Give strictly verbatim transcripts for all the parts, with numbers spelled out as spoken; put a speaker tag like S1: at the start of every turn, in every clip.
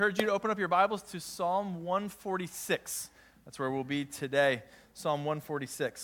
S1: I encourage you to open up your Bibles to Psalm one forty-six. That's where we'll be today, Psalm one forty-six.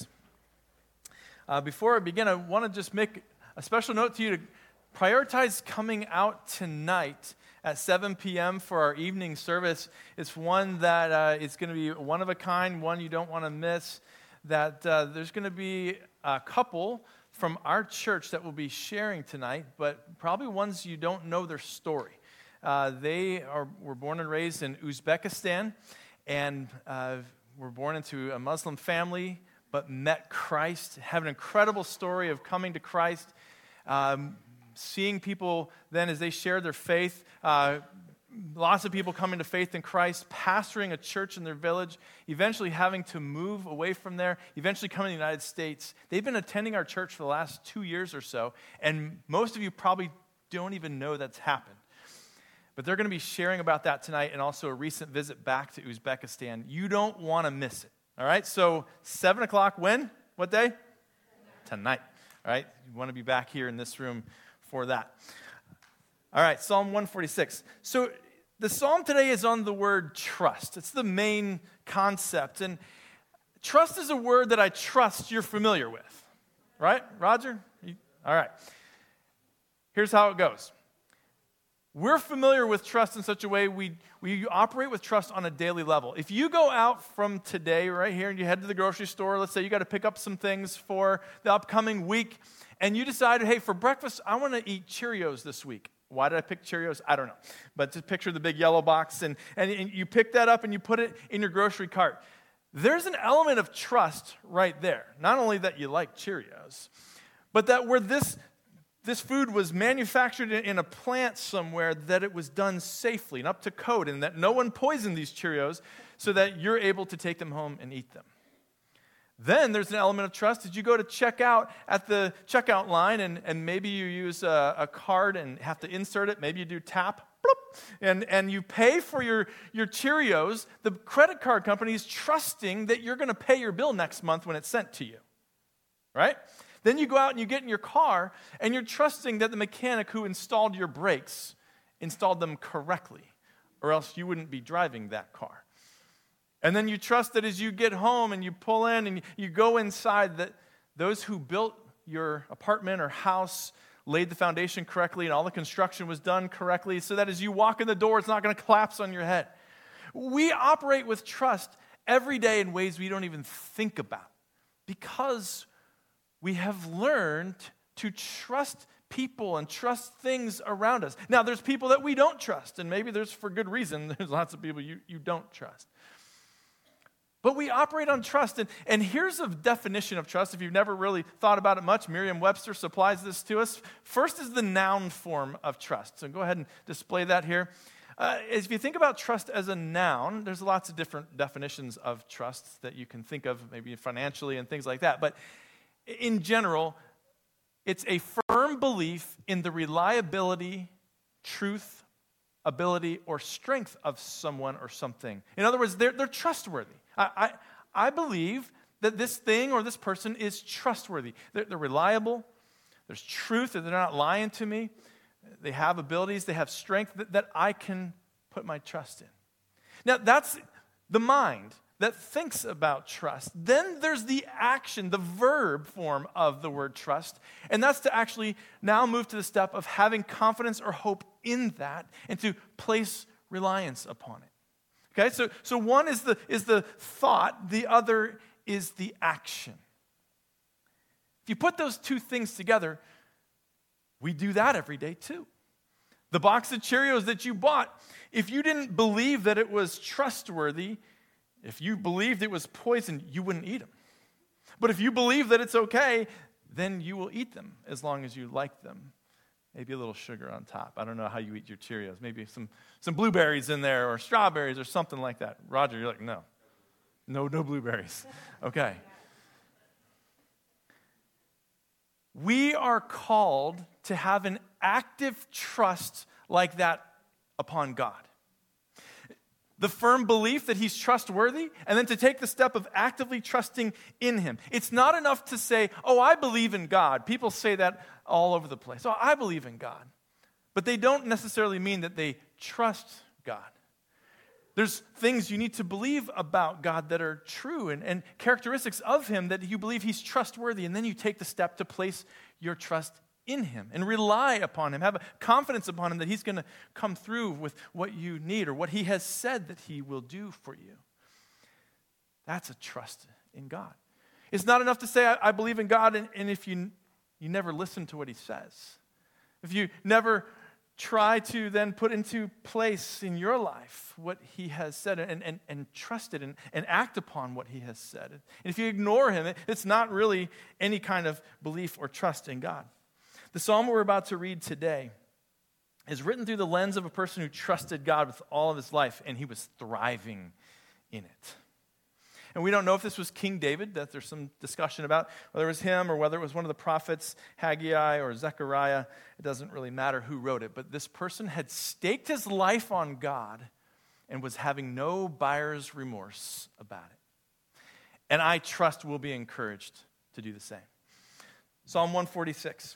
S1: Uh, before I begin, I want to just make a special note to you to prioritize coming out tonight at seven p.m. for our evening service. It's one that uh, is going to be one of a kind, one you don't want to miss. That uh, there's going to be a couple from our church that will be sharing tonight, but probably ones you don't know their story. Uh, they are were born and raised in Uzbekistan, and uh, were born into a Muslim family, but met Christ, have an incredible story of coming to Christ, um, seeing people then as they share their faith, uh, lots of people coming to faith in Christ, pastoring a church in their village, eventually having to move away from there, eventually coming to the United States. They've been attending our church for the last two years or so, and most of you probably don't even know that's happened. But they're going to be sharing about that tonight and also a recent visit back to Uzbekistan. You don't want to miss it, all right? So seven o'clock when? What day? Tonight, all right? You want to be back here in this room for that. All right, Psalm one forty-six. So the psalm today is on the word trust. It's the main concept. And trust is a word that I trust you're familiar with, right, Roger? You, all right. Here's how it goes. We're familiar with trust in such a way we, we operate with trust on a daily level. If you go out from today right here and you head to the grocery store, let's say you got to pick up some things for the upcoming week, and you decided, hey, for breakfast, I want to eat Cheerios this week. Why did I pick Cheerios? I don't know. But just picture the big yellow box, and, and, and you pick that up and you put it in your grocery cart. There's an element of trust right there. Not only that you like Cheerios, but that where this This food was manufactured in a plant somewhere, that it was done safely and up to code, and that no one poisoned these Cheerios so that you're able to take them home and eat them. Then there's an element of trust. Did you go to check out at the checkout line, and, and maybe you use a, a card and have to insert it. Maybe you do tap, bloop, and, and you pay for your, your Cheerios. The credit card company is trusting that you're going to pay your bill next month when it's sent to you, right? Then you go out and you get in your car, and you're trusting that the mechanic who installed your brakes installed them correctly, or else you wouldn't be driving that car. And then you trust that as you get home and you pull in and you go inside, that those who built your apartment or house laid the foundation correctly and all the construction was done correctly, so that as you walk in the door, it's not going to collapse on your head. We operate with trust every day in ways we don't even think about, because we have learned to trust people and trust things around us. Now, there's people that we don't trust, and maybe there's for good reason. There's lots of people you, you don't trust. But we operate on trust, and, and here's a definition of trust. If you've never really thought about it much, Merriam-Webster supplies this to us. First is the noun form of trust. So go ahead and display that here. Uh, if you think about trust as a noun, there's lots of different definitions of trust that you can think of, maybe financially and things like that. But in general, it's a firm belief in the reliability, truth, ability, or strength of someone or something. In other words, they're, they're trustworthy. I, I, I believe that this thing or this person is trustworthy. They're, they're reliable. There's truth, that they're not lying to me. They have abilities. They have strength that, that I can put my trust in. Now, that's the mind that thinks about trust. Then there's the action, the verb form of the word trust, and that's to actually now move to the step of having confidence or hope in that and to place reliance upon it. Okay, so, so one is the, is the thought, the other is the action. If you put those two things together, we do that every day too. The box of Cheerios that you bought, if you didn't believe that it was trustworthy, if you believed it was poison, you wouldn't eat them. But if you believe that it's okay, then you will eat them as long as you like them. Maybe a little sugar on top. I don't know how you eat your Cheerios. Maybe some, some blueberries in there or strawberries or something like that. Roger, you're like, no. No, no blueberries. Okay. We are called to have an active trust like that upon God. The firm belief that he's trustworthy, and then to take the step of actively trusting in him. It's not enough to say, oh, I believe in God. People say that all over the place. Oh, I believe in God. But they don't necessarily mean that they trust God. There's things you need to believe about God that are true and, and characteristics of him that you believe he's trustworthy. And then you take the step to place your trust in him and rely upon him. Have a confidence upon him that he's going to come through with what you need or what he has said that he will do for you. That's a trust in God. It's not enough to say, I, I believe in God, and, and if you, you never listen to what he says. If you never try to then put into place in your life what he has said and, and, and trust it and, and act upon what he has said. And if you ignore him, it's not really any kind of belief or trust in God. The psalm we're about to read today is written through the lens of a person who trusted God with all of his life, and he was thriving in it. And we don't know if this was King David, that there's some discussion about whether it was him or whether it was one of the prophets, Haggai or Zechariah. It doesn't really matter who wrote it. But this person had staked his life on God and was having no buyer's remorse about it. And I trust we'll be encouraged to do the same. Psalm one forty-six.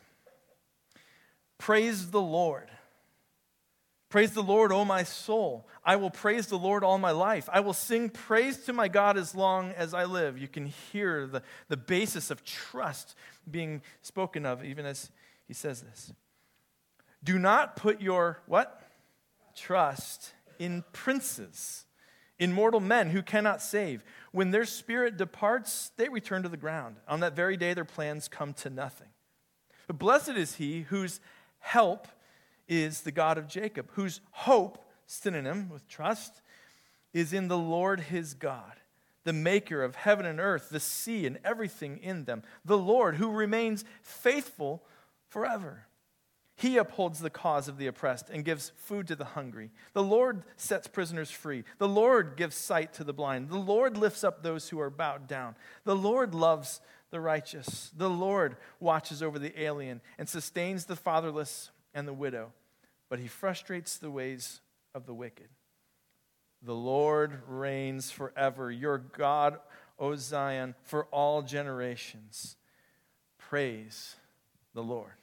S1: Praise the Lord. Praise the Lord, O my soul. I will praise the Lord all my life. I will sing praise to my God as long as I live. You can hear the, the basis of trust being spoken of, even as he says this. Do not put your, what? Trust in princes, in mortal men who cannot save. When their spirit departs, they return to the ground. On that very day, their plans come to nothing. But blessed is he whose help is the God of Jacob, whose hope, synonym with trust, is in the Lord his God, the maker of heaven and earth, the sea and everything in them, the Lord who remains faithful forever. He upholds the cause of the oppressed and gives food to the hungry. The Lord sets prisoners free. The Lord gives sight to the blind. The Lord lifts up those who are bowed down. The Lord loves the righteous. The Lord watches over the alien and sustains the fatherless and the widow, but he frustrates the ways of the wicked. The Lord reigns forever. Your God, O Zion, for all generations. Praise the Lord.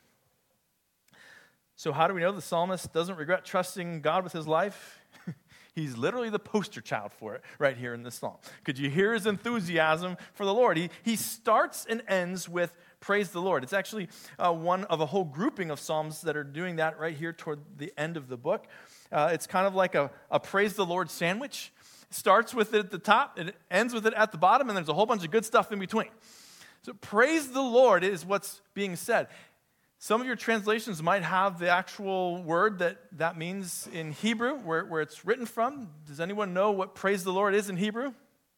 S1: So how do we know the psalmist doesn't regret trusting God with his life? He's literally the poster child for it right here in this psalm. Could you hear his enthusiasm for the Lord? He, he starts and ends with praise the Lord. It's actually uh, one of a whole grouping of psalms that are doing that right here toward the end of the book. Uh, it's kind of like a, a praise the Lord sandwich. It starts with it at the top, it ends with it at the bottom, and there's a whole bunch of good stuff in between. So praise the Lord is what's being said. Some of your translations might have the actual word that that means in Hebrew, where, where it's written from. Does anyone know what praise the Lord is in Hebrew?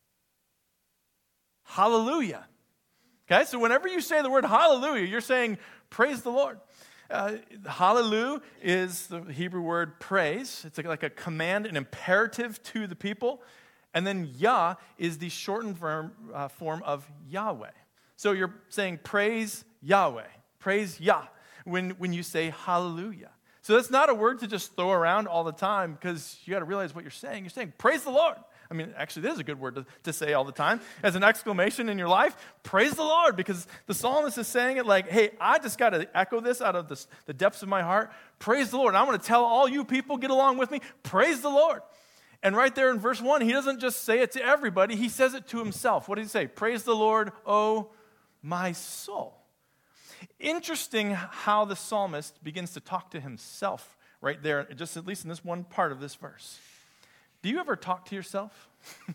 S1: Hallelujah. Okay, so whenever you say the word hallelujah, you're saying praise the Lord. Uh, hallelujah is the Hebrew word praise. It's like, like a command, an imperative to the people. And then Yah is the shortened form, uh, form of Yahweh. So you're saying praise Yahweh. Praise Yah when, when you say hallelujah. So that's not a word to just throw around all the time because you got to realize what you're saying. You're saying praise the Lord. I mean, actually, this is a good word to, to say all the time. As an exclamation in your life, praise the Lord, because the psalmist is saying it like, hey, I just got to echo this out of the, the depths of my heart. Praise the Lord. And I want to tell all you people, get along with me, praise the Lord. And right there in verse one, he doesn't just say it to everybody. He says it to himself. What did he say? Praise the Lord, O my soul. Interesting how the psalmist begins to talk to himself right there, just at least in this one part of this verse. Do you ever talk to yourself? uh,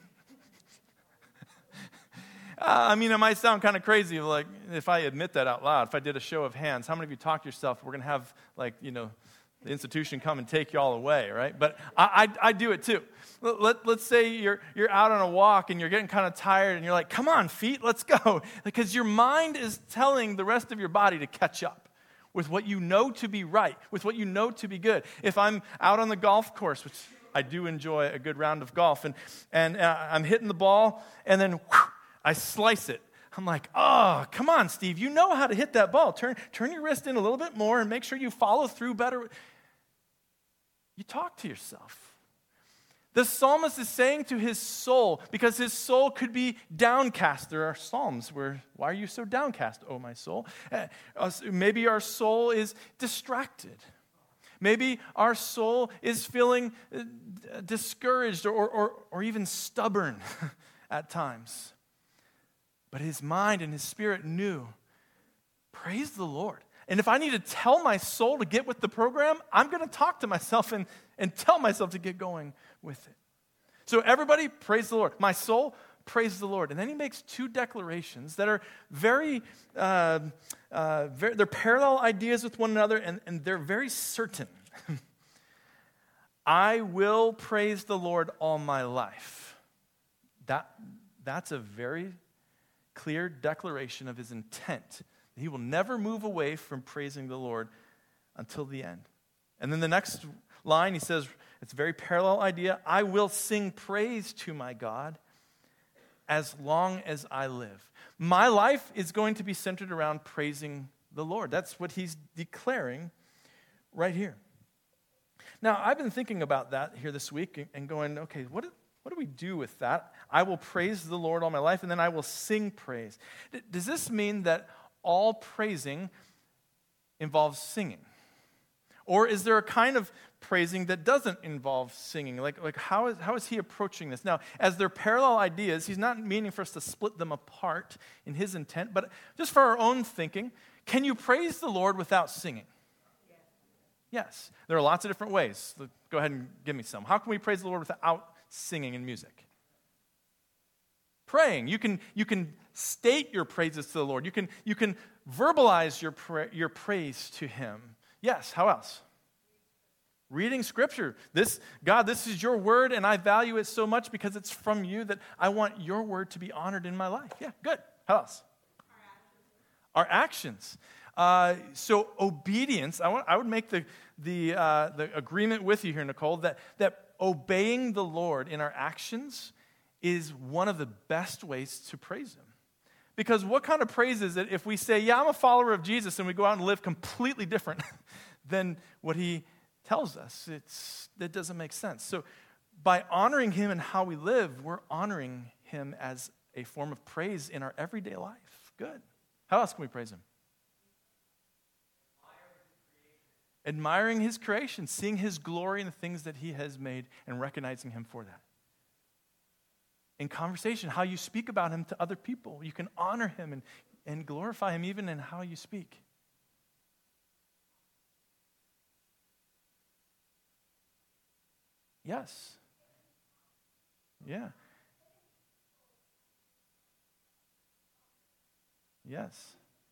S1: I mean, it might sound kind of crazy, like if I admit that out loud, if I did a show of hands, how many of you talk to yourself? We're going to have, like, you know, the institution come and take you all away, right? But I, I, I do it too. Let, let, let's say you're, you're out on a walk and you're getting kind of tired and you're like, come on, feet, let's go. Because your mind is telling the rest of your body to catch up with what you know to be right, with what you know to be good. If I'm out on the golf course, which I do enjoy a good round of golf, and, and uh, I'm hitting the ball, and then whew, I slice it. I'm like, oh, come on, Steve, you know how to hit that ball. Turn, turn your wrist in a little bit more and make sure you follow through better. You talk to yourself. The psalmist is saying to his soul, because his soul could be downcast. There are psalms where, why are you so downcast, oh my soul? Uh, maybe our soul is distracted. Maybe our soul is feeling discouraged or, or, or even stubborn at times. But his mind and his spirit knew, praise the Lord. And if I need to tell my soul to get with the program, I'm going to talk to myself and, and tell myself to get going with it. So everybody, praise the Lord. My soul, praise the Lord. And then he makes two declarations that are very, uh, uh, very they're parallel ideas with one another, and, and they're very certain. I will praise the Lord all my life. That, that's a very clear declaration of his intent. He will never move away from praising the Lord until the end. And then the next line, he says, it's a very parallel idea. I will sing praise to my God as long as I live. My life is going to be centered around praising the Lord. That's what he's declaring right here. Now, I've been thinking about that here this week and going, okay, what do, what do we do with that? I will praise the Lord all my life, and then I will sing praise. Does this mean that all praising involves singing? Or is there a kind of praising that doesn't involve singing? Like, like how is how is he approaching this? Now, as they're parallel ideas, he's not meaning for us to split them apart in his intent, but just for our own thinking, can you praise the Lord without singing? Yes. Yes. There are lots of different ways. Go ahead and give me some. How can we praise the Lord without singing and music? Praying. You can you can state your praises to the Lord. You can you can verbalize your pra- your praise to him. Yes, how else? Reading Scripture. This, God, this is your word, and I value it so much because it's from you that I want your word to be honored in my life. Yeah, good. How else? Our actions. Our actions. Uh, so obedience, I, want, I would make the, the, uh, the agreement with you here, Nicole, that, that obeying the Lord in our actions is one of the best ways to praise him. Because what kind of praise is it if we say, yeah, I'm a follower of Jesus, and we go out and live completely different than what he tells us? It's, that doesn't make sense. So by honoring him and how we live, we're honoring him as a form of praise in our everyday life. Good. How else can we praise him? Admiring his creation, seeing his glory in the things that he has made, and recognizing him for that. In conversation, how you speak about him to other people. You can honor him and, and glorify him even in how you speak. Yes. Yeah. Yes.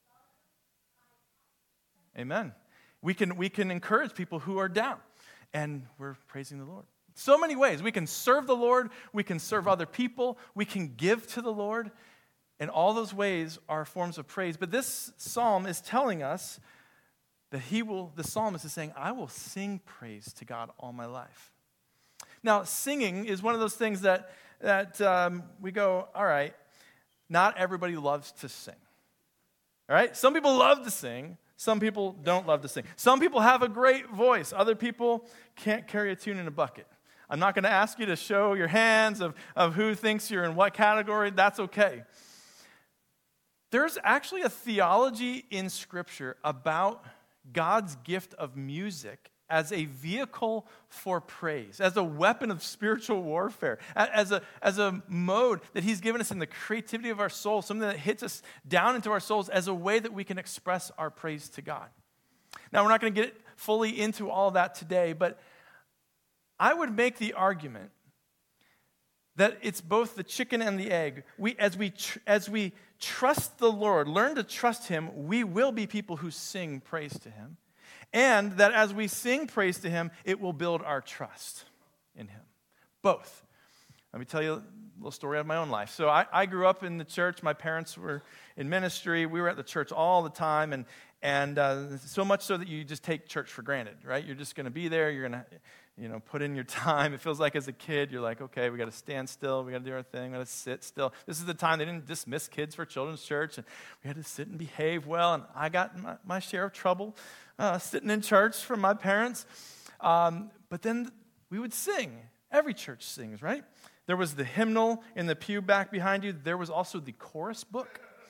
S1: Amen. We can, we can encourage people who are down, and we're praising the Lord. So many ways. We can serve the Lord. We can serve other people. We can give to the Lord. And all those ways are forms of praise. But this psalm is telling us that he will, the psalmist is saying, I will sing praise to God all my life. Now, singing is one of those things that, that um, we go, all right, not everybody loves to sing. All right? Some people love to sing. Some people don't love to sing. Some people have a great voice. Other people can't carry a tune in a bucket. I'm not going to ask you to show your hands of, of who thinks you're in what category. That's okay. There's actually a theology in Scripture about God's gift of music as a vehicle for praise, as a weapon of spiritual warfare, as a, as a mode that he's given us in the creativity of our soul, something that hits us down into our souls as a way that we can express our praise to God. Now, we're not going to get fully into all of that today, but I would make the argument that it's both the chicken and the egg. We, as we tr- as we trust the Lord, learn to trust him, we will be people who sing praise to him. And that as we sing praise to him, it will build our trust in him. Both. Let me tell you a little story out of my own life. So I, I grew up in the church. My parents were in ministry. We were at the church all the time, and and uh, so much so that you just take church for granted, right? You're just going to be there. You're going to, you know, put in your time. It feels like as a kid, you're like, okay, we got to stand still. We got to do our thing. We got to sit still. This is the time they didn't dismiss kids for children's church, and we had to sit and behave well. And I got my, my share of trouble uh, sitting in church from my parents. Um, but then we would sing. Every church sings, right? There was the hymnal in the pew back behind you. There was also the chorus book.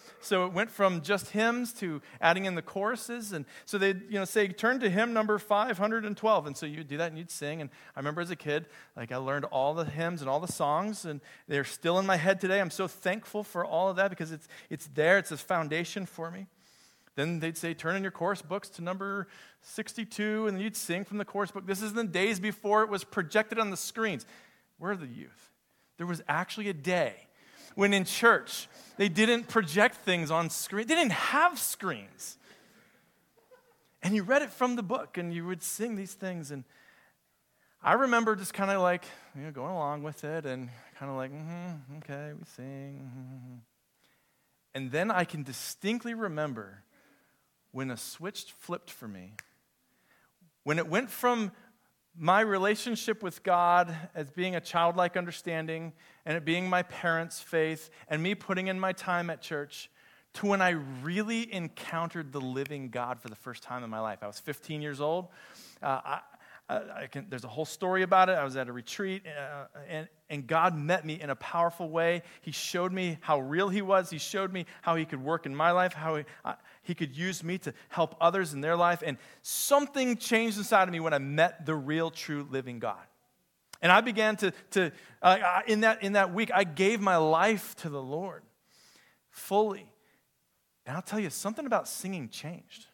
S1: So it went from just hymns to adding in the choruses. And so they'd, you know, say, turn to hymn number five hundred twelve. And so you'd do that and you'd sing. And I remember as a kid, like I learned all the hymns and all the songs. And they're still in my head today. I'm so thankful for all of that because it's it's there. It's a foundation for me. Then they'd say, turn in your chorus books to number sixty-two. And you'd sing from the chorus book. This is in the days before it was projected on the screens. Where are the youth? There was actually a day when in church, they didn't project things on screen. They didn't have screens. And you read it from the book, and you would sing these things. And I remember just kind of like, you know, going along with it, and kind of like, mm-hmm, okay, we sing. Mm-hmm. And then I can distinctly remember when a switch flipped for me. When it went from my relationship with God as being a childlike understanding and it being my parents' faith and me putting in my time at church to when I really encountered the living God for the first time in my life. I was fifteen years old. Uh, I, I, I can, there's a whole story about it. I was at a retreat, uh, and, and God met me in a powerful way. He showed me how real he was. He showed me how he could work in my life, how he, uh, he could use me to help others in their life. And something changed inside of me when I met the real, true, living God. And I began to, to uh, in that in that week, I gave my life to the Lord fully. And I'll tell you, something about singing changed.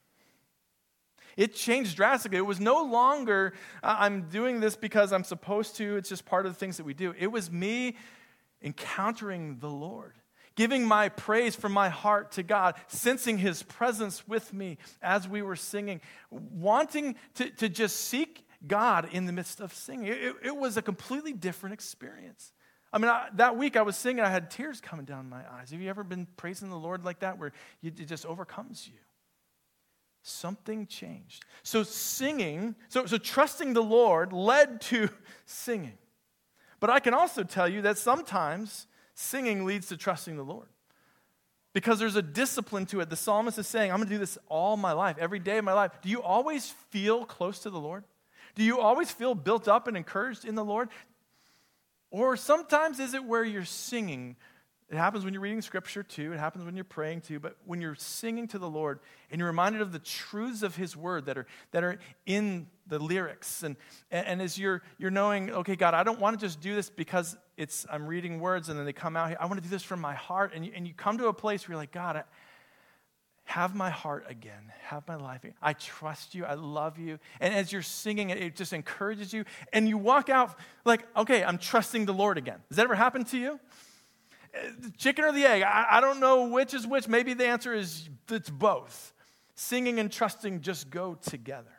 S1: It changed drastically. It was no longer, uh, I'm doing this because I'm supposed to. It's just part of the things that we do. It was me encountering the Lord, giving my praise from my heart to God, sensing his presence with me as we were singing, wanting to, to just seek God in the midst of singing. It, it was a completely different experience. I mean, I, that week I was singing, I had tears coming down my eyes. Have you ever been praising the Lord like that where you, it just overcomes you? Something changed. So singing, so, so trusting the Lord led to singing. But I can also tell you that sometimes singing leads to trusting the Lord. Because there's a discipline to it. The psalmist is saying, I'm going to do this all my life, every day of my life. Do you always feel close to the Lord? Do you always feel built up and encouraged in the Lord? Or sometimes is it where you're singing? It happens when you're reading Scripture too. It happens when you're praying too. But when you're singing to the Lord and you're reminded of the truths of his word that are that are in the lyrics. And, and as you're you're knowing, okay, God, I don't want to just do this because it's I'm reading words and then they come out here. I want to do this from my heart. And you, and you come to a place where you're like, God, I, have my heart again. Have my life again. I trust you. I love you. And as you're singing it, it just encourages you. And you walk out like, okay, I'm trusting the Lord again. Has that ever happened to you? The chicken or the egg? I, I don't know which is which. Maybe the answer is it's both. Singing and trusting just go together.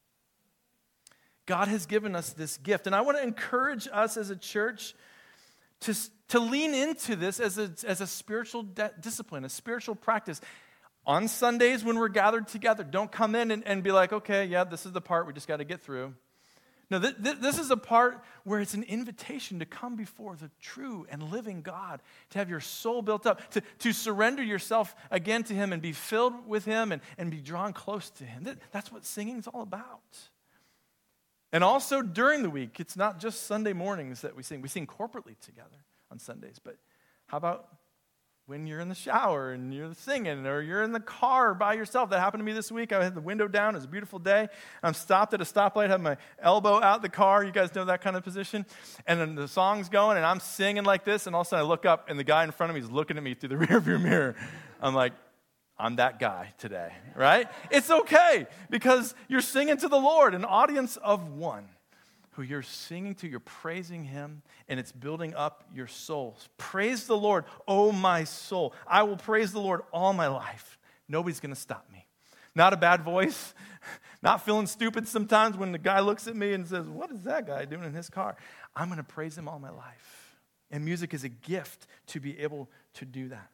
S1: God has given us this gift. And I want to encourage us as a church to, to lean into this as a, as a spiritual de- discipline, a spiritual practice. On Sundays when we're gathered together, don't come in and, and be like, okay, yeah, this is the part we just got to get through. No, th- th- this is a part where it's an invitation to come before the true and living God, to have your soul built up, to, to surrender yourself again to him and be filled with him and, and be drawn close to him. That, that's what singing is all about. And also during the week, it's not just Sunday mornings that we sing. We sing corporately together on Sundays, but how about when you're in the shower and you're singing, or you're in the car by yourself? That happened to me this week. I had the window down. It was a beautiful day. I'm stopped at a stoplight, have my elbow out the car. You guys know that kind of position. And then the song's going, and I'm singing like this, and all of a sudden I look up, and the guy in front of me is looking at me through the rearview mirror. I'm like, I'm that guy today, right? It's okay, because you're singing to the Lord, an audience of one, who you're singing to, you're praising him, and it's building up your souls. Praise the Lord, oh my soul. I will praise the Lord all my life. Nobody's going to stop me. Not a bad voice, not feeling stupid sometimes when the guy looks at me and says, what is that guy doing in his car? I'm going to praise him all my life. And music is a gift to be able to do that.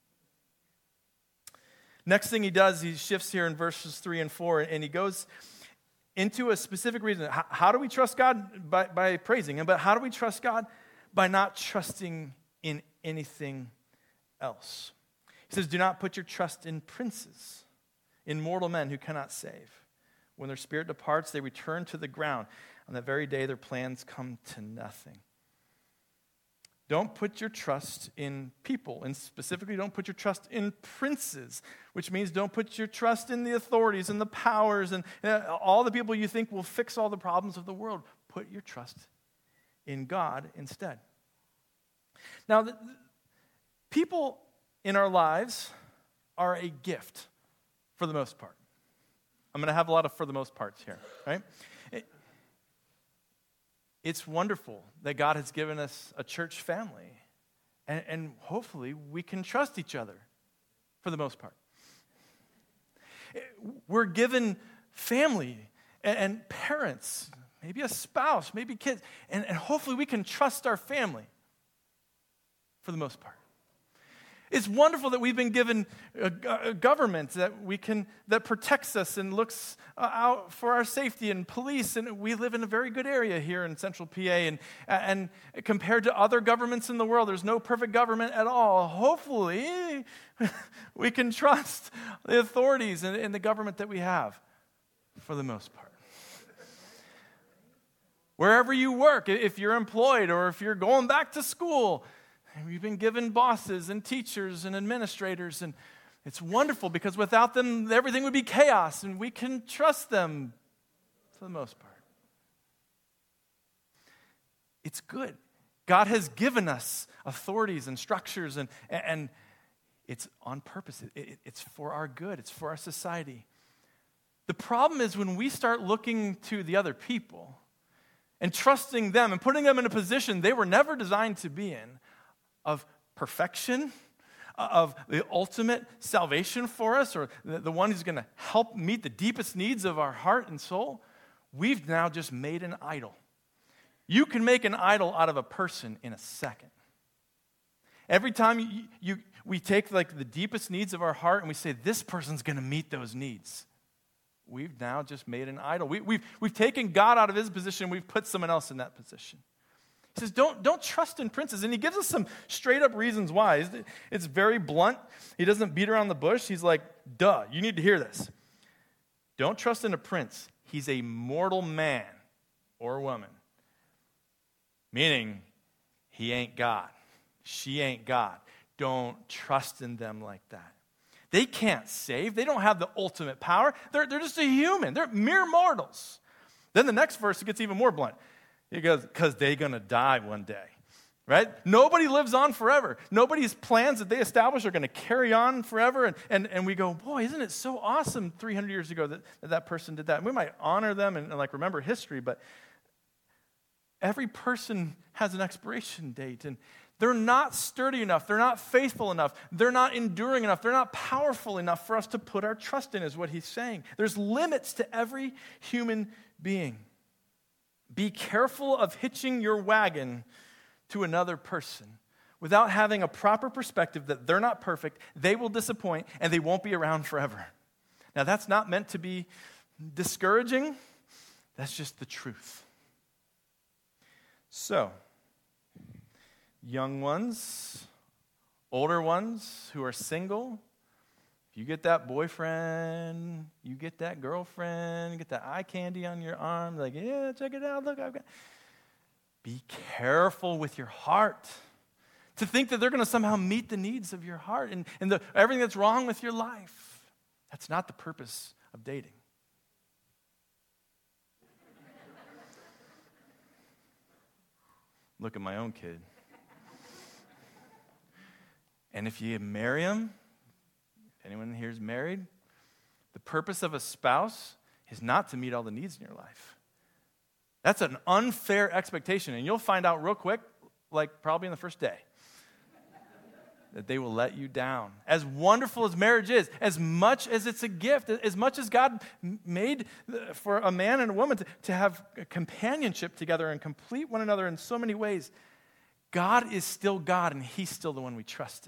S1: Next thing he does, he shifts here in verses three and four, and he goes into a specific reason. How, how do we trust God? By, by praising him. But how do we trust God? By not trusting in anything else. He says, do not put your trust in princes, in mortal men who cannot save. When their spirit departs, they return to the ground. On that very day, their plans come to nothing. Don't put your trust in people, and specifically don't put your trust in princes, which means don't put your trust in the authorities and the powers and uh, all the people you think will fix all the problems of the world. Put your trust in God instead. Now, the, the people in our lives are a gift for the most part. I'm going to have a lot of for the most parts here, right? It, It's wonderful that God has given us a church family, and, and hopefully we can trust each other for the most part. We're given family and, and parents, maybe a spouse, maybe kids, and, and hopefully we can trust our family for the most part. It's wonderful that we've been given a, a government that we can that protects us and looks uh, out for our safety, and police, and we live in a very good area here in Central P A. And and compared to other governments in the world, there's no perfect government at all. Hopefully, we can trust the authorities and, and the government that we have, for the most part. Wherever you work, if you're employed or if you're going back to school, we've been given bosses and teachers and administrators, and it's wonderful because without them, everything would be chaos, and we can trust them for the most part. It's good. God has given us authorities and structures, and, and it's on purpose. It, it's for our good. It's for our society. The problem is when we start looking to the other people and trusting them and putting them in a position they were never designed to be in, of perfection, of the ultimate salvation for us, or the, the one who's going to help meet the deepest needs of our heart and soul, we've now just made an idol. You can make an idol out of a person in a second. Every time you, you, we take like the deepest needs of our heart and we say, this person's going to meet those needs, we've now just made an idol. We, we've, we've taken God out of his position, we've put someone else in that position. He says, don't, don't trust in princes. And he gives us some straight up reasons why. It's very blunt. He doesn't beat around the bush. He's like, duh, you need to hear this. Don't trust in a prince. He's a mortal man or woman. Meaning, he ain't God. She ain't God. Don't trust in them like that. They can't save. They don't have the ultimate power. They're, they're just a human. They're mere mortals. Then the next verse gets even more blunt. He goes, because they're going to die one day, right? Nobody lives on forever. Nobody's plans that they establish are going to carry on forever. And, and, and we go, boy, isn't it so awesome three hundred years ago that that, that person did that? And we might honor them and, and like remember history, but every person has an expiration date, and they're not sturdy enough. They're not faithful enough. They're not enduring enough. They're not powerful enough for us to put our trust in, is what he's saying. There's limits to every human being. Be careful of hitching your wagon to another person without having a proper perspective that they're not perfect, they will disappoint, and they won't be around forever. Now, that's not meant to be discouraging. That's just the truth. So, young ones, older ones who are single, you get that boyfriend, you get that girlfriend, you get that eye candy on your arm, like, yeah, check it out, look, I've got. Be careful with your heart. To think that they're going to somehow meet the needs of your heart and, and the, everything that's wrong with your life. That's not the purpose of dating. Look at my own kid. And if you marry him, anyone here is married, the purpose of a spouse is not to meet all the needs in your life. That's an unfair expectation, and you'll find out real quick, like probably in the first day, that they will let you down. As wonderful as marriage is, as much as it's a gift, as much as God made for a man and a woman to, to have companionship together and complete one another in so many ways, God is still God, and he's still the one we trust in.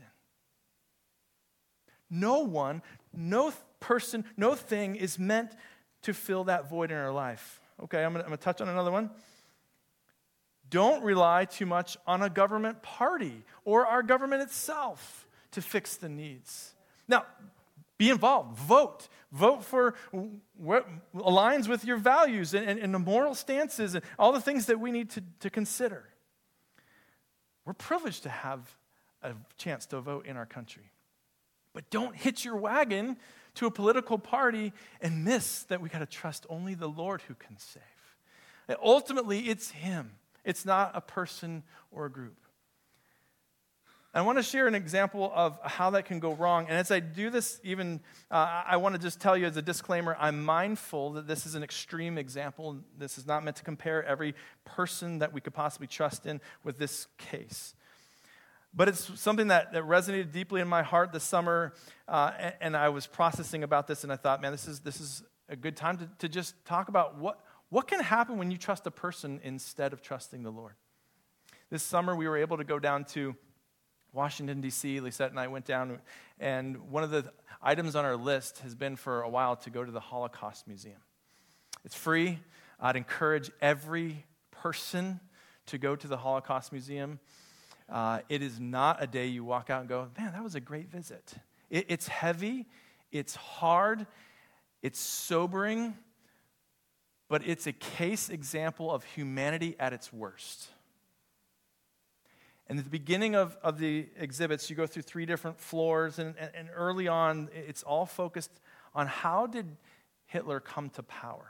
S1: No one, no person, no thing is meant to fill that void in our life. Okay, I'm going to touch on another one. Don't rely too much on a government party or our government itself to fix the needs. Now, be involved. Vote. Vote for what aligns with your values and, and, and the moral stances and all the things that we need to, to consider. We're privileged to have a chance to vote in our country. But don't hitch your wagon to a political party and miss that we got to trust only the Lord who can save. And ultimately, it's him. It's not a person or a group. I want to share an example of how that can go wrong. And as I do this, even, uh, I want to just tell you as a disclaimer, I'm mindful that this is an extreme example. This is not meant to compare every person that we could possibly trust in with this case. But it's something that, that resonated deeply in my heart this summer, uh, and, and I was processing about this, and I thought, man, this is this is a good time to, to just talk about what, what can happen when you trust a person instead of trusting the Lord. This summer, we were able to go down to Washington, D C Lisette and I went down, and one of the items on our list has been for a while to go to the Holocaust Museum. It's free. I'd encourage every person to go to the Holocaust Museum. Uh, it is not a day you walk out and go, man, that was a great visit. It, it's heavy, it's hard, it's sobering, but it's a case example of humanity at its worst. And at the beginning of, of the exhibits, you go through three different floors, and, and, and early on, it's all focused on how did Hitler come to power.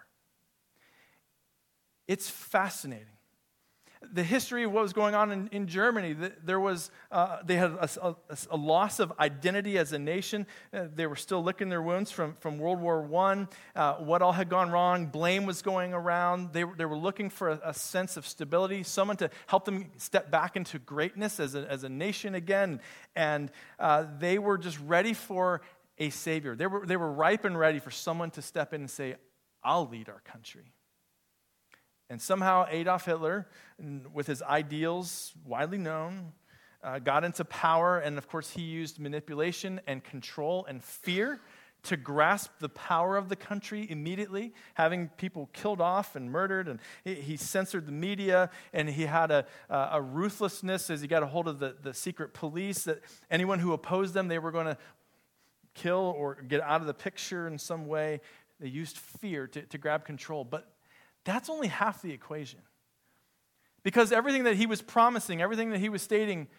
S1: It's fascinating. The history of what was going on in, in Germany, there was, uh, they had a, a, a loss of identity as a nation. Uh, they were still licking their wounds from, from World War One. Uh, what all had gone wrong, blame was going around. They, they were looking for a, a sense of stability, someone to help them step back into greatness as a, as a nation again. And uh, they were just ready for a savior. They were, they were ripe and ready for someone to step in and say, I'll lead our country. And somehow Adolf Hitler, with his ideals widely known, uh, got into power. And of course, he used manipulation and control and fear to grasp the power of the country immediately, having people killed off and murdered. And he, he censored the media, and he had a, a ruthlessness as he got a hold of the, the secret police that anyone who opposed them, they were going to kill or get out of the picture in some way. They used fear to, to grab control. But that's only half the equation. Because everything that he was promising, everything that he was stating,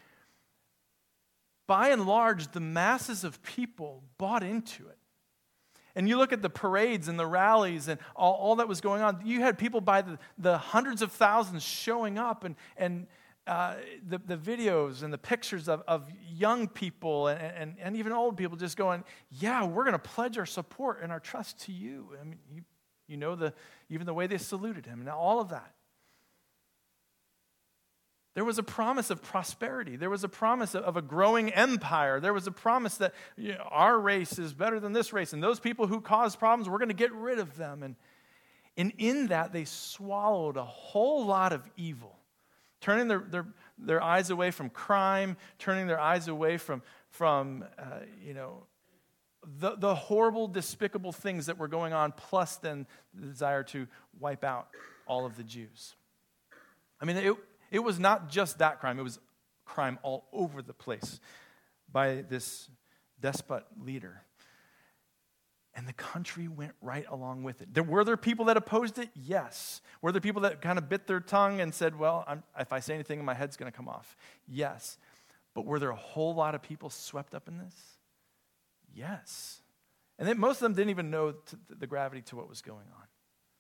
S1: by and large, the masses of people bought into it. And you look at the parades and the rallies and all, all that was going on, you had people by the, the hundreds of thousands showing up, and, and uh, the, the videos and the pictures of, of young people and, and, and even old people just going, yeah, we're going to pledge our support and our trust to you. I mean, you You know, the even the way they saluted him, and all of that. There was a promise of prosperity. There was a promise of, of a growing empire. There was a promise that, you know, our race is better than this race, and those people who cause problems, we're going to get rid of them. And, and in that, they swallowed a whole lot of evil, turning their, their, their eyes away from crime, turning their eyes away from, from uh, you know, The, the horrible, despicable things that were going on, plus then the desire to wipe out all of the Jews. I mean, it, it was not just that crime. It was crime all over the place by this despot leader. And the country went right along with it. There, were there people that opposed it? Yes. Were there people that kind of bit their tongue and said, well, I'm, if I say anything, my head's going to come off? Yes. But were there a whole lot of people swept up in this? Yes. And then most of them didn't even know t- the gravity to what was going on.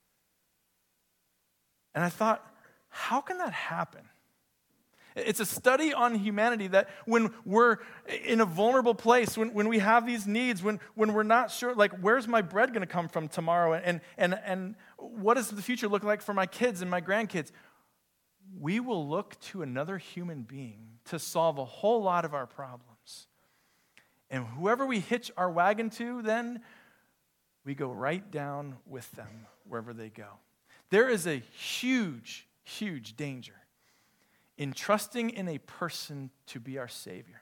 S1: And I thought, how can that happen? It's a study on humanity that when we're in a vulnerable place, when, when we have these needs, when, when we're not sure, like, where's my bread going to come from tomorrow? And, and, and what does the future look like for my kids and my grandkids? We will look to another human being to solve a whole lot of our problems. And whoever we hitch our wagon to, then we go right down with them wherever they go. There is a huge, huge danger in trusting in a person to be our Savior.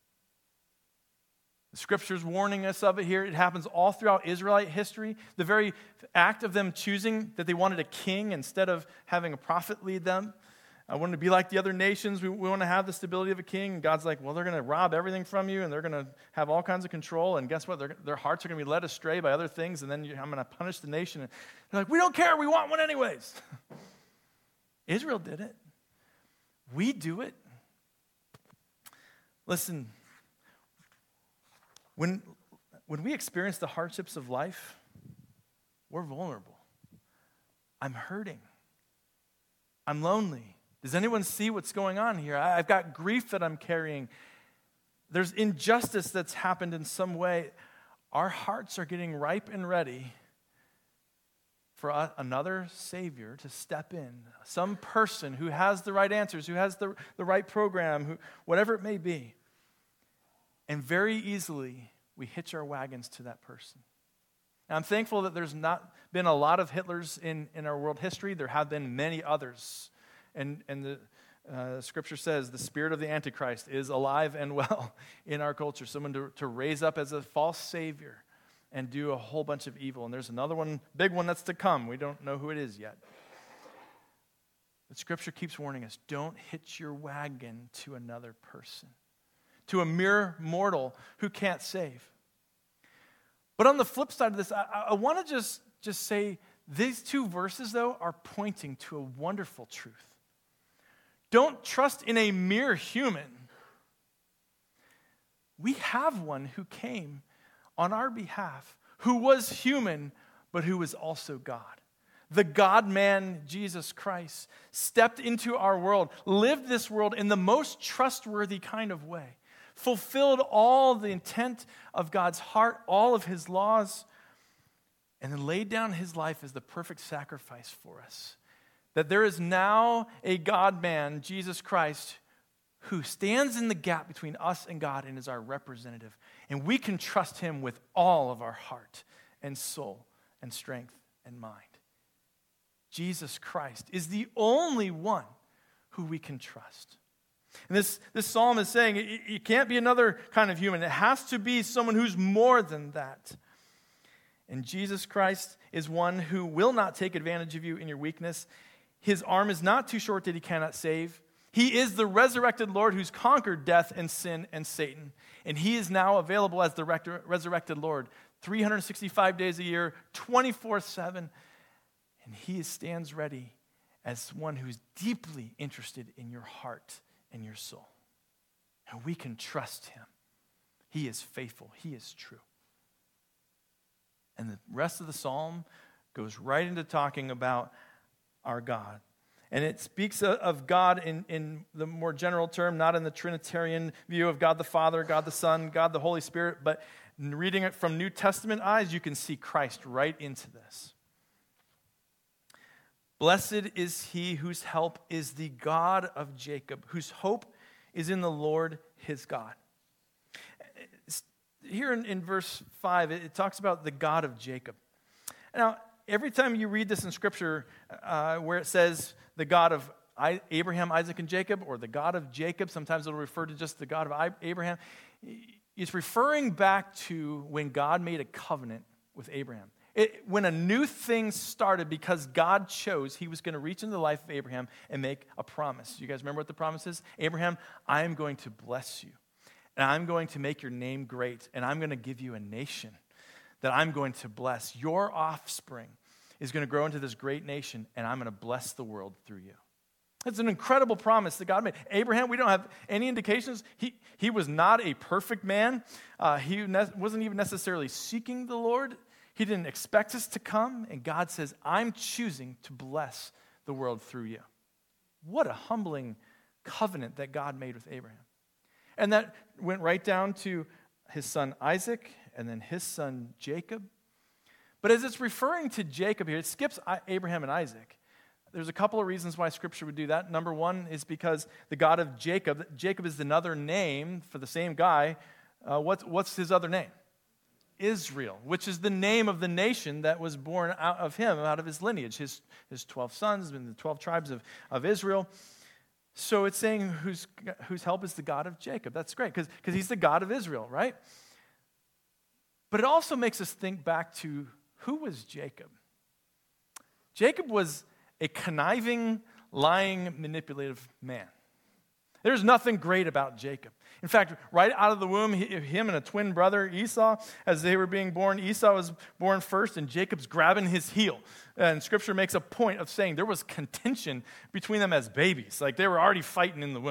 S1: The Scripture's warning us of it here. It happens all throughout Israelite history. The very act of them choosing that they wanted a king instead of having a prophet lead them. I want to be like the other nations. We, we want to have the stability of a king. And God's like, well, they're going to rob everything from you, and they're going to have all kinds of control. And guess what? Their, their hearts are going to be led astray by other things, and then you, I'm going to punish the nation. And they're like, we don't care. We want one anyways. Israel did it. We do it. Listen, when, when we experience the hardships of life, we're vulnerable. I'm hurting. I'm lonely. Does anyone see what's going on here? I, I've got grief that I'm carrying. There's injustice that's happened in some way. Our hearts are getting ripe and ready for a, another Savior to step in. Some person who has the right answers, who has the, the right program, who, whatever it may be. And very easily, we hitch our wagons to that person. Now, I'm thankful that there's not been a lot of Hitlers in, in our world history. There have been many others. And, and the uh, scripture says the spirit of the Antichrist is alive and well in our culture. Someone to, to raise up as a false savior and do a whole bunch of evil. And there's another one, big one that's to come. We don't know who it is yet. But scripture keeps warning us, don't hitch your wagon to another person, to a mere mortal who can't save. But on the flip side of this, I, I want to just, just say these two verses, though, are pointing to a wonderful truth. Don't trust in a mere human. We have one who came on our behalf, who was human, but who was also God. The God-man, Jesus Christ, stepped into our world, lived this world in the most trustworthy kind of way, fulfilled all the intent of God's heart, all of his laws, and then laid down his life as the perfect sacrifice for us. That there is now a God-man, Jesus Christ, who stands in the gap between us and God and is our representative. And we can trust him with all of our heart and soul and strength and mind. Jesus Christ is the only one who we can trust. And this, this psalm is saying it, it can't be another kind of human. It has to be someone who's more than that. And Jesus Christ is one who will not take advantage of you in your weakness. His arm is not too short that he cannot save. He is the resurrected Lord who's conquered death and sin and Satan. And he is now available as the resurrected Lord three hundred sixty-five days a year, twenty-four seven. And he stands ready as one who's deeply interested in your heart and your soul. And we can trust him. He is faithful. He is true. And the rest of the psalm goes right into talking about our God. And it speaks of God in, in the more general term, not in the Trinitarian view of God the Father, God the Son, God the Holy Spirit, but reading it from New Testament eyes, you can see Christ right into this. Blessed is he whose help is the God of Jacob, whose hope is in the Lord his God. Here in, in verse five, it, it talks about the God of Jacob. Now, every time you read this in Scripture, uh, where it says the God of I, Abraham, Isaac, and Jacob, or the God of Jacob, sometimes it'll refer to just the God of I, Abraham, it's referring back to when God made a covenant with Abraham. It, when a new thing started, because God chose, he was going to reach into the life of Abraham and make a promise. You guys remember what the promise is? Abraham, I am going to bless you, and I'm going to make your name great, and I'm going to give you a nation that I'm going to bless. Your offspring is going to grow into this great nation, and I'm going to bless the world through you. It's an incredible promise that God made. Abraham, we don't have any indications. He, he was not a perfect man. Uh, he ne- wasn't even necessarily seeking the Lord. He didn't expect us to come, and God says, I'm choosing to bless the world through you. What a humbling covenant that God made with Abraham. And that went right down to his son Isaac, and then his son Jacob. But as it's referring to Jacob here, it skips Abraham and Isaac. There's a couple of reasons why Scripture would do that. Number one is because the God of Jacob, Jacob is another name for the same guy. Uh, what's, what's his other name? Israel, which is the name of the nation that was born out of him, out of his lineage, his, his twelve sons, and the twelve tribes of, of Israel. So it's saying whose, whose help is the God of Jacob. That's great, because because he's the God of Israel, right? But it also makes us think back to who was Jacob? Jacob was a conniving, lying, manipulative man. There's nothing great about Jacob. In fact, right out of the womb, he, him and a twin brother, Esau, as they were being born, Esau was born first, and Jacob's grabbing his heel. And Scripture makes a point of saying there was contention between them as babies. Like they were already fighting in the womb.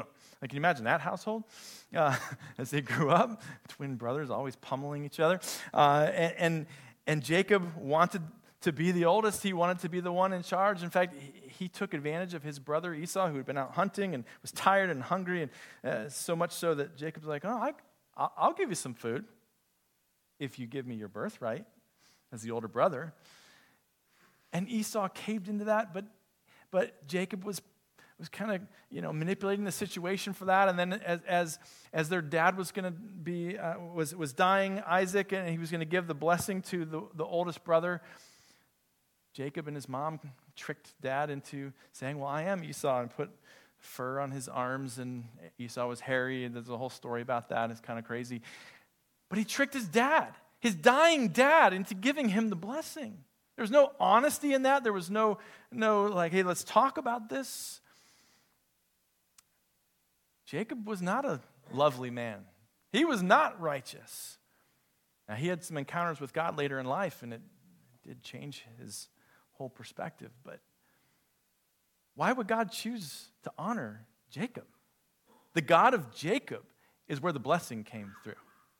S1: Like, can you imagine that household? Uh, as they grew up, twin brothers always pummeling each other. Uh, and, and, and Jacob wanted to be the oldest. He wanted to be the one in charge. In fact, he, he took advantage of his brother Esau, who had been out hunting and was tired and hungry, and uh, so much so that Jacob's like, oh, I, I'll give you some food if you give me your birthright as the older brother. And Esau caved into that, but but Jacob was was kind of, you know, manipulating the situation for that. And then as as, as their dad was going to be, uh, was, was dying, Isaac, and he was going to give the blessing to the, the oldest brother, Jacob and his mom tricked dad into saying, well, I am Esau, and put fur on his arms, and Esau was hairy, and there's a whole story about that. It's kind of crazy. But he tricked his dad, his dying dad, into giving him the blessing. There was no honesty in that. There was no, no like, hey, let's talk about this. Jacob was not a lovely man. He was not righteous. Now, he had some encounters with God later in life, and it did change his whole perspective. But why would God choose to honor Jacob? The God of Jacob is where the blessing came through.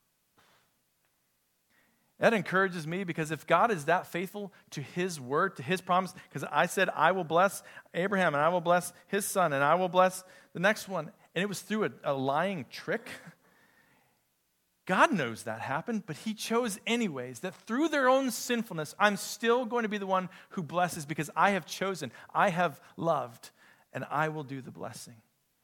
S1: That encourages me, because if God is that faithful to his word, to his promise, because I said I will bless Abraham and I will bless his son and I will bless the next one, and it was through a, a lying trick. God knows that happened, but he chose anyways, that through their own sinfulness, I'm still going to be the one who blesses, because I have chosen, I have loved, and I will do the blessing.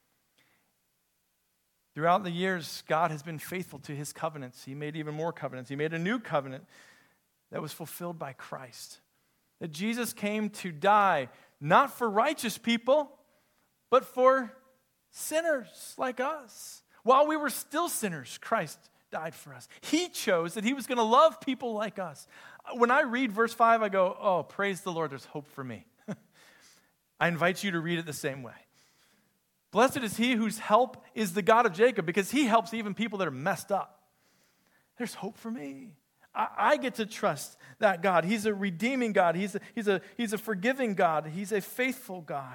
S1: Throughout the years, God has been faithful to his covenants. He made even more covenants. He made a new covenant that was fulfilled by Christ. That Jesus came to die, not for righteous people, but for sinners like us. While we were still sinners, Christ died for us. He chose that he was going to love people like us. When I read verse five, I go, oh, praise the Lord, there's hope for me. I invite you to read it the same way. Blessed is he whose help is the God of Jacob, because he helps even people that are messed up. There's hope for me. I, I get to trust that God. He's a redeeming God. He's a, he's a, he's a forgiving God. He's a faithful God.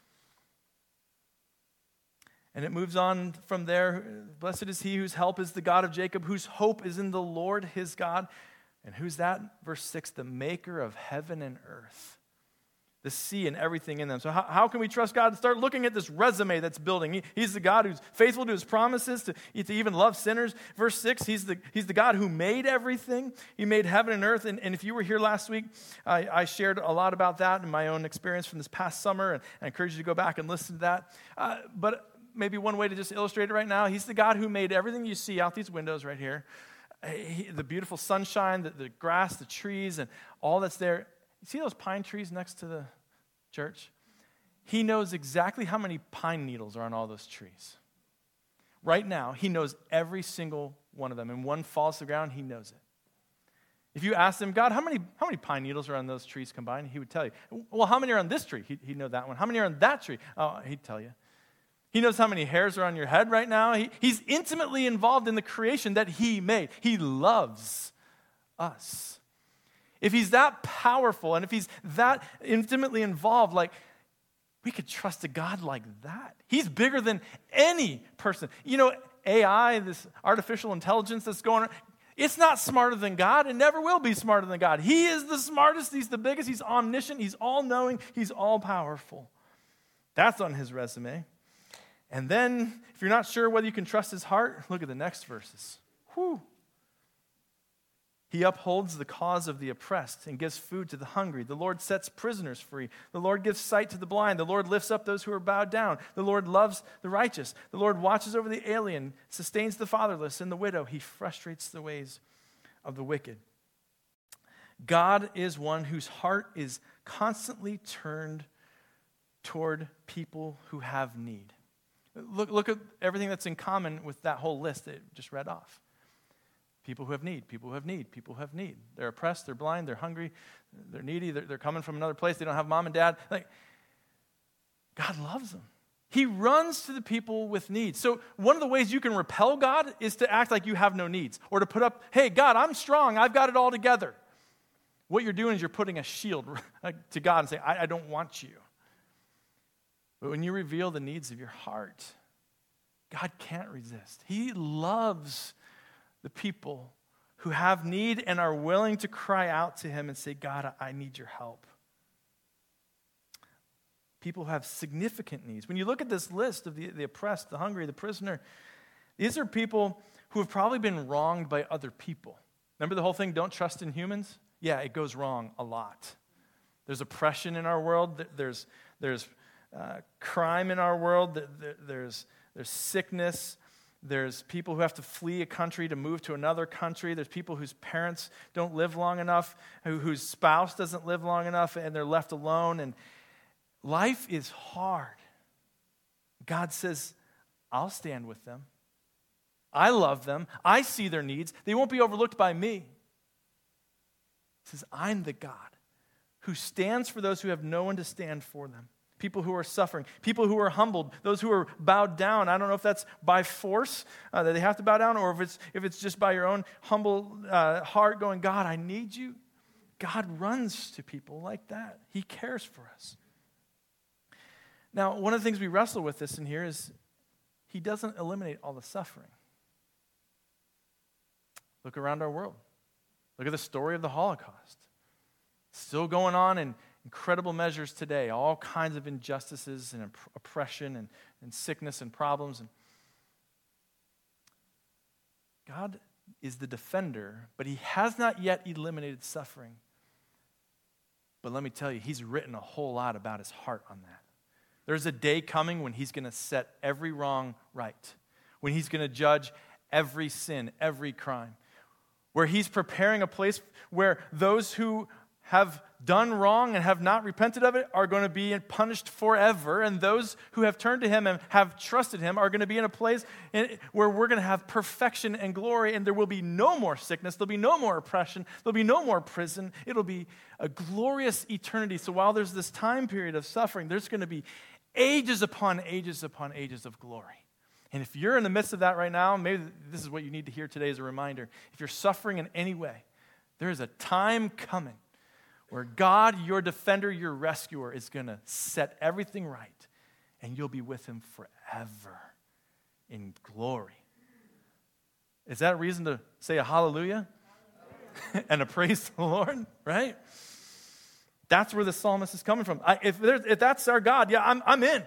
S1: And it moves on from there. Blessed is he whose help is the God of Jacob, whose hope is in the Lord his God. And who's that? Verse six, the maker of heaven and earth, the sea and everything in them. So how, how can we trust God? Start looking at this resume that's building. He, he's the God who's faithful to his promises, to, to even love sinners. Verse six, he's the, he's the God who made everything. He made heaven and earth. And, and if you were here last week, I, I shared a lot about that in my own experience from this past summer, and I encourage you to go back and listen to that. Uh, but maybe one way to just illustrate it right now, he's the God who made everything you see out these windows right here. He, the beautiful sunshine, the, the grass, the trees, and all that's there. You see those pine trees next to the church? He knows exactly how many pine needles are on all those trees. Right now, he knows every single one of them. And one falls to the ground, he knows it. If you ask him, God, how many how many pine needles are on those trees combined? He would tell you. Well, how many are on this tree? He'd, he'd know that one. How many are on that tree? Oh, he'd tell you. He knows how many hairs are on your head right now. He, he's intimately involved in the creation that he made. He loves us. If he's that powerful and if he's that intimately involved, like, we could trust a God like that. He's bigger than any person. You know, A I, this artificial intelligence that's going on, it's not smarter than God. It never will be smarter than God. He is the smartest. He's the biggest. He's omniscient. He's all-knowing. He's all-powerful. That's on his resume. And then, if you're not sure whether you can trust his heart, look at the next verses. Whew. He upholds the cause of the oppressed and gives food to the hungry. The Lord sets prisoners free. The Lord gives sight to the blind. The Lord lifts up those who are bowed down. The Lord loves the righteous. The Lord watches over the alien, sustains the fatherless and the widow. He frustrates the ways of the wicked. God is one whose heart is constantly turned toward people who have need. Look, look at everything that's in common with that whole list that I just read off. People who have need, people who have need, people who have need. They're oppressed, they're blind, they're hungry, they're needy, they're, they're coming from another place, they don't have mom and dad. Like, God loves them. He runs to the people with needs. So one of the ways you can repel God is to act like you have no needs, or to put up, hey, God, I'm strong, I've got it all together. What you're doing is you're putting a shield to God and saying, I, I don't want you. But when you reveal the needs of your heart, God can't resist. He loves the people who have need and are willing to cry out to him and say, God, I need your help. People who have significant needs. When you look at this list of the, the oppressed, the hungry, the prisoner, these are people who have probably been wronged by other people. Remember the whole thing, don't trust in humans? Yeah, it goes wrong a lot. There's oppression in our world. There's, there's uh, crime in our world. There's, there's sickness. There's people who have to flee a country to move to another country. There's people whose parents don't live long enough, who, whose spouse doesn't live long enough, and they're left alone. And life is hard. God says, I'll stand with them. I love them. I see their needs. They won't be overlooked by me. He says, I'm the God who stands for those who have no one to stand for them. People who are suffering, people who are humbled, those who are bowed down. I don't know if that's by force uh, that they have to bow down, or if it's if it's just by your own humble uh, heart going, God, I need you. God runs to people like that. He cares for us. Now, one of the things we wrestle with this in here is he doesn't eliminate all the suffering. Look around our world. Look at the story of the Holocaust. Still going on in incredible measures today. All kinds of injustices and opp- oppression and, and sickness and problems. And God is the defender, but he has not yet eliminated suffering. But let me tell you, he's written a whole lot about his heart on that. There's a day coming when he's going to set every wrong right, when he's going to judge every sin, every crime, where he's preparing a place where those who have done wrong and have not repented of it are going to be punished forever, and those who have turned to him and have trusted him are going to be in a place in, where we're going to have perfection and glory, and there will be no more sickness, there'll be no more oppression, there'll be no more prison. It'll be a glorious eternity. So while there's this time period of suffering, there's going to be ages upon ages upon ages of glory. And if you're in the midst of that right now, maybe this is what you need to hear today as a reminder. If you're suffering in any way, there is a time coming where God, your defender, your rescuer, is going to set everything right, and you'll be with him forever in glory. Is that a reason to say a hallelujah and a praise to the Lord, right? That's where the psalmist is coming from. I, if, if that's our God, yeah, I'm, I'm in.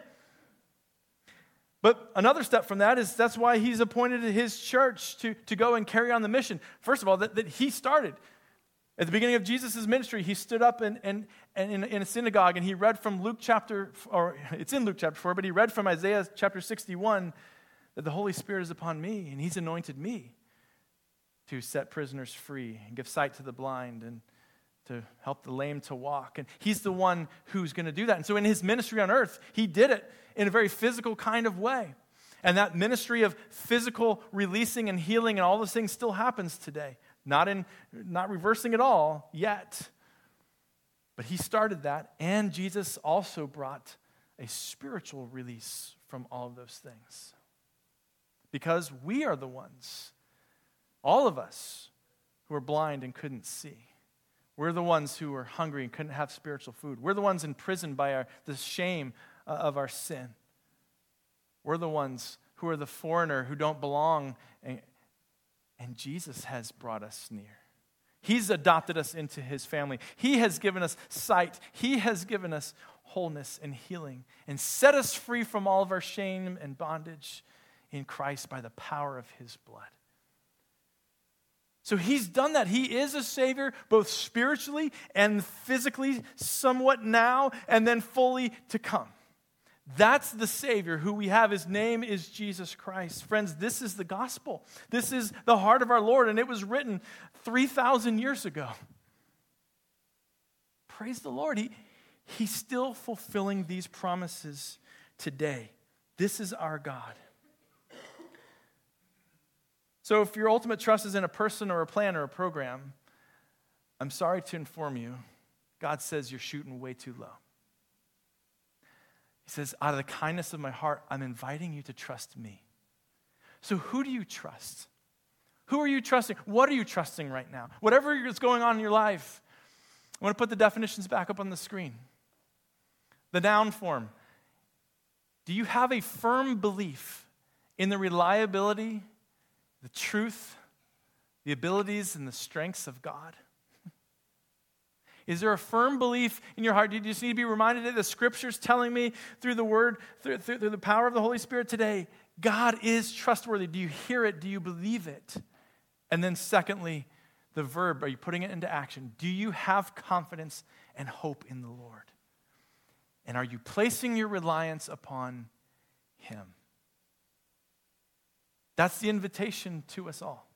S1: But another step from that is that's why he's appointed his church to, to go and carry on the mission. First of all, that, that he started. At the beginning of Jesus' ministry, he stood up in, in, in, in a synagogue and he read from Luke chapter, or it's in Luke chapter four, but he read from Isaiah chapter sixty-one that the Holy Spirit is upon me and he's anointed me to set prisoners free and give sight to the blind and to help the lame to walk. And he's the one who's going to do that. And so in his ministry on earth, he did it in a very physical kind of way. And that ministry of physical releasing and healing and all those things still happens today. Not in, not reversing it all yet. But he started that, and Jesus also brought a spiritual release from all of those things. Because we are the ones, all of us, who are blind and couldn't see. We're the ones who were hungry and couldn't have spiritual food. We're the ones imprisoned by our, the shame uh, of our sin. We're the ones who are the foreigner who don't belong, and, and Jesus has brought us near. He's adopted us into his family. He has given us sight. He has given us wholeness and healing and set us free from all of our shame and bondage in Christ by the power of his blood. So he's done that. He is a Savior, both spiritually and physically, somewhat now, and then fully to come. That's the Savior who we have. His name is Jesus Christ. Friends, this is the gospel. This is the heart of our Lord, and it was written three thousand years ago. Praise the Lord. He, he's still fulfilling these promises today. This is our God. So if your ultimate trust is in a person or a plan or a program, I'm sorry to inform you, God says you're shooting way too low. He says, out of the kindness of my heart, I'm inviting you to trust me. So who do you trust? Who are you trusting? What are you trusting right now? Whatever is going on in your life, I want to put the definitions back up on the screen. The noun form. Do you have a firm belief in the reliability, the truth, the abilities, and the strengths of God? Is there a firm belief in your heart? Do you just need to be reminded that the Scripture's telling me through the Word, through, through, through the power of the Holy Spirit today, God is trustworthy? Do you hear it? Do you believe it? And then secondly, the verb, are you putting it into action? Do you have confidence and hope in the Lord? And are you placing your reliance upon Him? That's the invitation to us all.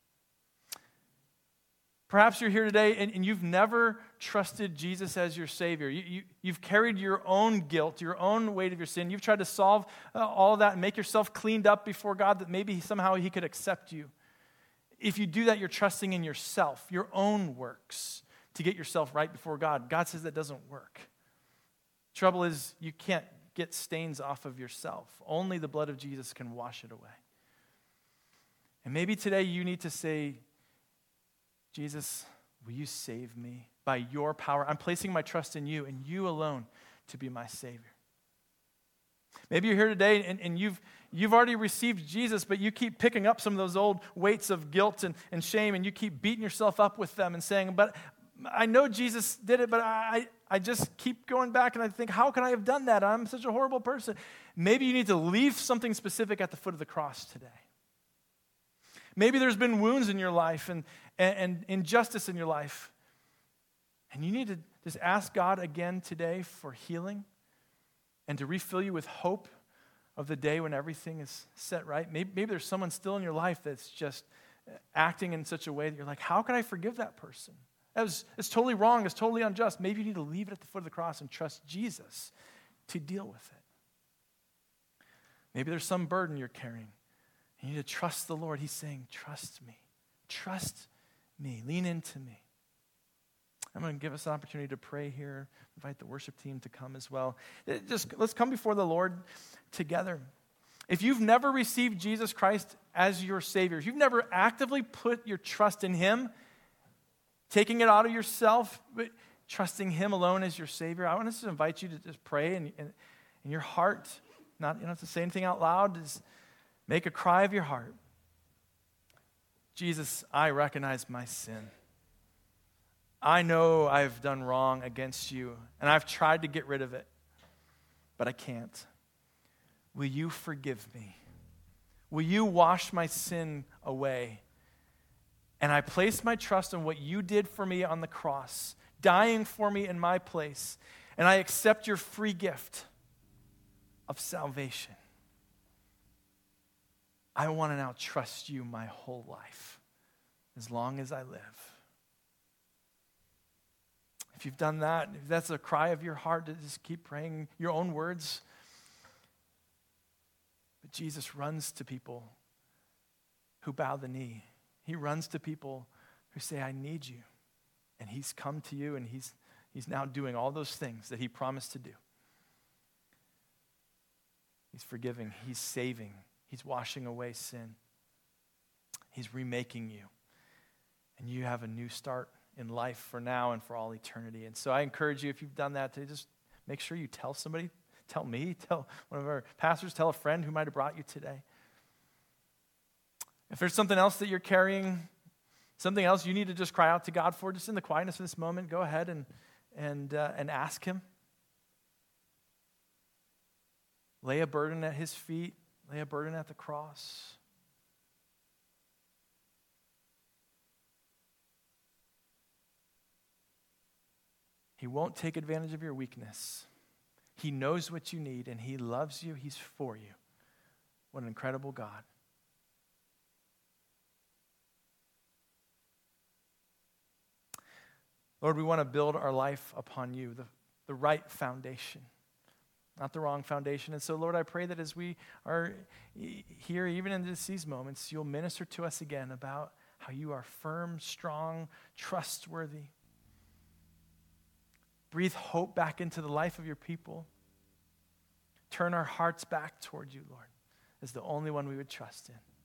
S1: Perhaps you're here today and, and you've never trusted Jesus as your Savior. You, you, you've carried your own guilt, your own weight of your sin. You've tried to solve uh, all of that and make yourself cleaned up before God that maybe somehow He could accept you. If you do that, you're trusting in yourself, your own works, to get yourself right before God. God says that doesn't work. Trouble is, you can't get stains off of yourself. Only the blood of Jesus can wash it away. And maybe today you need to say, Jesus, will you save me by your power? I'm placing my trust in you and you alone to be my Savior. Maybe you're here today and, and you've, you've already received Jesus, but you keep picking up some of those old weights of guilt and, and shame, and you keep beating yourself up with them and saying, but I know Jesus did it, but I, I just keep going back and I think, how can I have done that? I'm such a horrible person. Maybe you need to leave something specific at the foot of the cross today. Maybe there's been wounds in your life and, and, and injustice in your life. And you need to just ask God again today for healing and to refill you with hope of the day when everything is set right. Maybe, maybe there's someone still in your life that's just acting in such a way that you're like, how can I forgive that person? That was, it's totally wrong. It's totally unjust. Maybe you need to leave it at the foot of the cross and trust Jesus to deal with it. Maybe there's some burden you're carrying. You need to trust the Lord. He's saying, trust me. Trust me. Lean into me. I'm going to give us an opportunity to pray here. Invite the worship team to come as well. Just let's come before the Lord together. If you've never received Jesus Christ as your Savior, if you've never actively put your trust in Him, taking it out of yourself, but trusting Him alone as your Savior, I want to invite you to just pray in, in, in your heart. Not, you don't have to say anything out loud. Just make a cry of your heart. Jesus, I recognize my sin. I know I've done wrong against you, and I've tried to get rid of it, but I can't. Will you forgive me? Will you wash my sin away? And I place my trust in what you did for me on the cross, dying for me in my place, and I accept your free gift of salvation. I want to now trust you my whole life, as long as I live. If you've done that, if that's a cry of your heart, to just keep praying your own words. But Jesus runs to people who bow the knee. He runs to people who say, I need you. And He's come to you, and He's, he's now doing all those things that He promised to do. He's forgiving. He's saving. He's washing away sin. He's remaking you. And you have a new start in life for now and for all eternity. And so I encourage you, if you've done that, to just make sure you tell somebody, tell me, tell one of our pastors, tell a friend who might have brought you today. If there's something else that you're carrying, something else you need to just cry out to God for, just in the quietness of this moment, go ahead and, and, uh, and ask Him. Lay a burden at His feet. Lay a burden at the cross. He won't take advantage of your weakness. He knows what you need, and He loves you. He's for you. What an incredible God. Lord, we want to build our life upon you, the, the right foundation, not the wrong foundation. And so, Lord, I pray that as we are here, even in this, these moments, you'll minister to us again about how you are firm, strong, trustworthy. Breathe hope back into the life of your people. Turn our hearts back toward you, Lord, as the only one we would trust in.